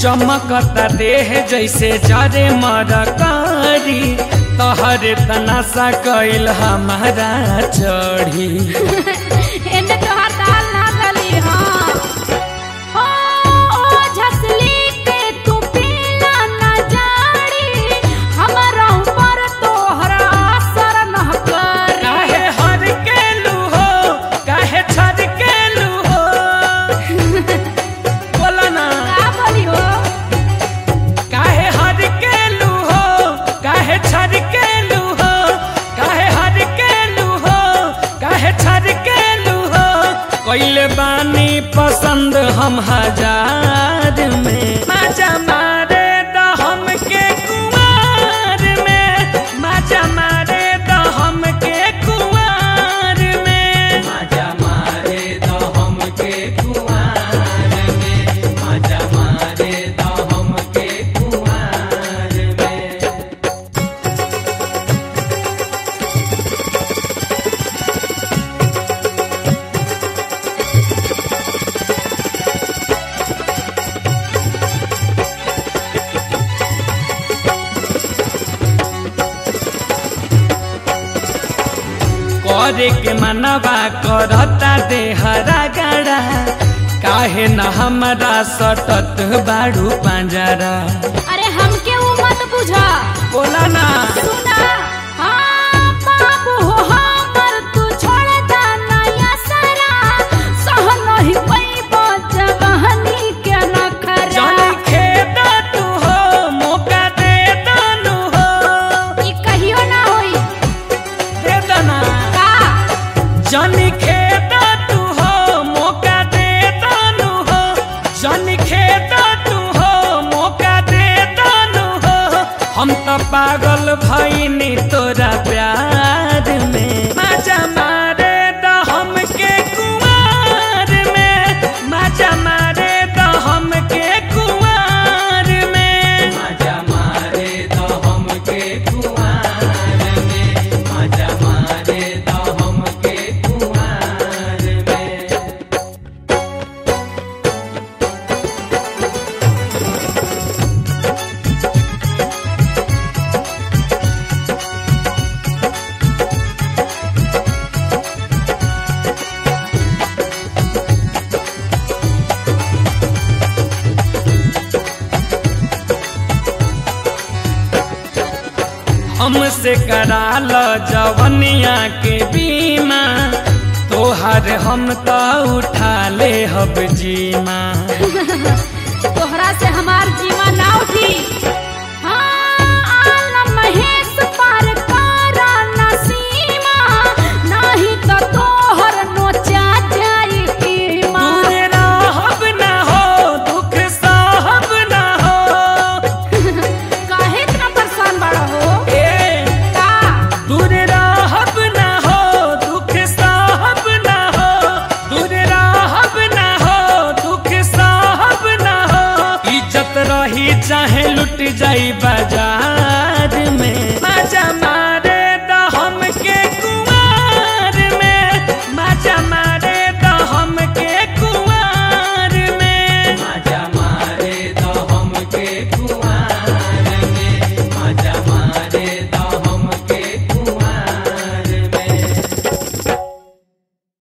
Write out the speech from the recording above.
चमकता देह जैसे जरे मरकारी तोहरे तनासा कैल हमारा चढ़ी एने तोहार दाल ना गली हाँ ओ झसली के तू पीला ना जाड़ी हमारा ऊपर तोहरा असर न कर काहे हर के लू हो काहे छर के लू हो बोला ना का बोली हो काहे हर के लू हो काहे छर के लू हो काहे हर के लू हो काहे छर के लू हो कोइले बानी पसंद हम हजार में मजा मारे द हमके कुंवार में मजा मारे द हमके कुंवार में मजा मारे द हमके कुंवार में मजा मारे द हमके कुंवार में करे के मनवा करता देहरा गड़ा काहे न हमरा सटत बाड़ू पंजरा अरे हमके ऊ मत बुझा बोला ना सुना हाँ बाबू हो हमर तू छोड़ दा नया सारा सह नहीं पैबो जवानी के नखरा जानी खेद तू हो मौका दे दनु हो ई कहियो ना होई दे दना का जानी खेद तू हो मौका दे दनु हो जानी खेद तू हो मौका दे दनु हो हम तो पागल भइनी तोरा प्यार में मजा मारे द हमके कुंवार में मजा मारे द हमके कुंवार में मजा मारे द हमके कुंवार में मजा मारे द हमके कुंवार में हमसे करा लो जवनिया के बीमा तोहर हम तो उठा ले हब जीमा तोहरा से हमार जीवा ना उठी हाँ आलम महेश पार करा ना सीमा नहीं तो तोहर नोचा जाई कीमा दूर रहब ना हो दुख सहब ना हो काहे इतना परेशान बड़ा हो ए का दूर रहब ना हो दुख सहब ना हो दूर रहब ना हो दुख सहब ना हो इज्जत रही चाहे लुट जाई बाजार में मजा